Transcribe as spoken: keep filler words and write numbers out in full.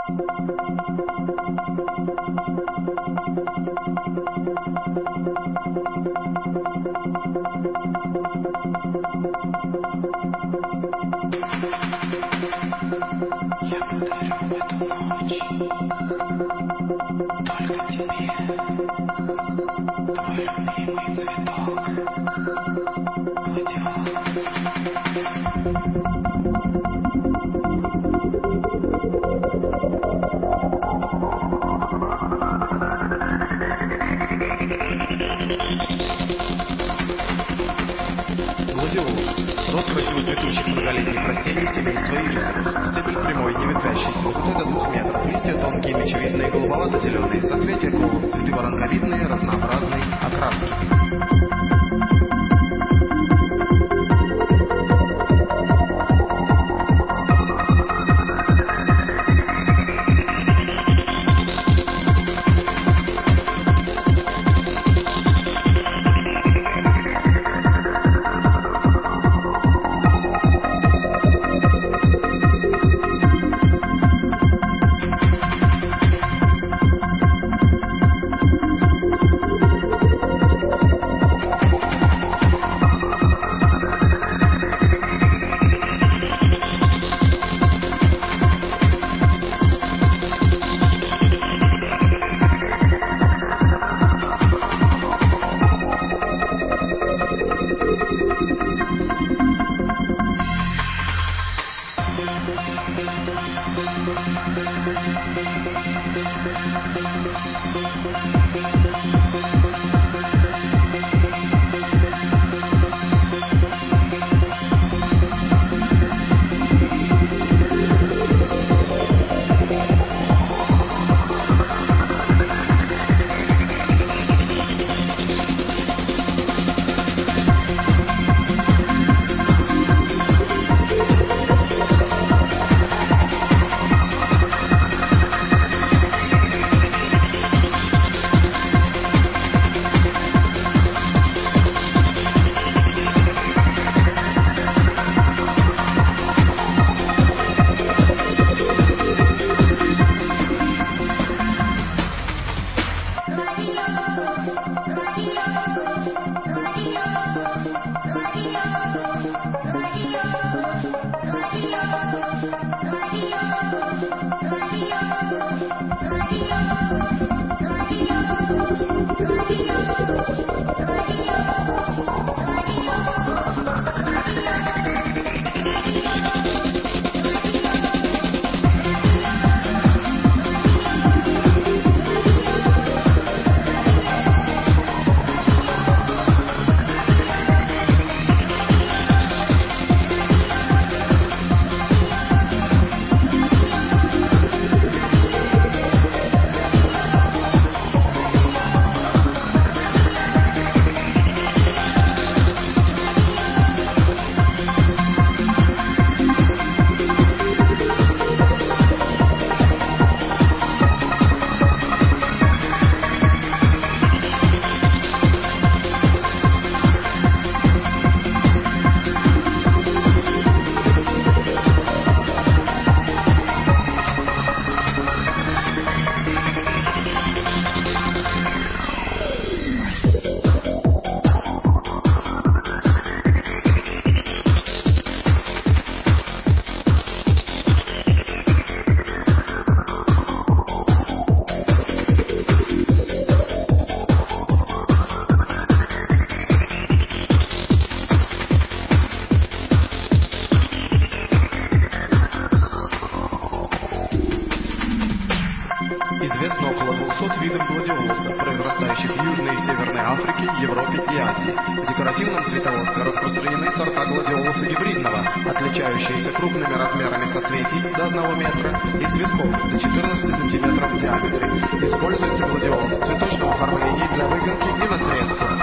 Гладиолус. Род красиво цветущих многолетних растений семейства ирисовых. Стебель прямой, не ветвящийся, высотой до двух метров. Листья тонкие, мечевидные, голубовато-зеленые. Соцветия колос, цветы воронковидные, разнообразной окраски. Известно около двухсот видов гладиолуса, произрастающих в Южной и Северной Африке, Европе и Азии. В декоративном цветоводстве распространены сорта гладиолуса гибридного, отличающиеся крупными размерами соцветий до одного метра и цветков до четырнадцати сантиметров в диаметре. Используется гладиолус в цветочном оформлении для выгонки и на срезку.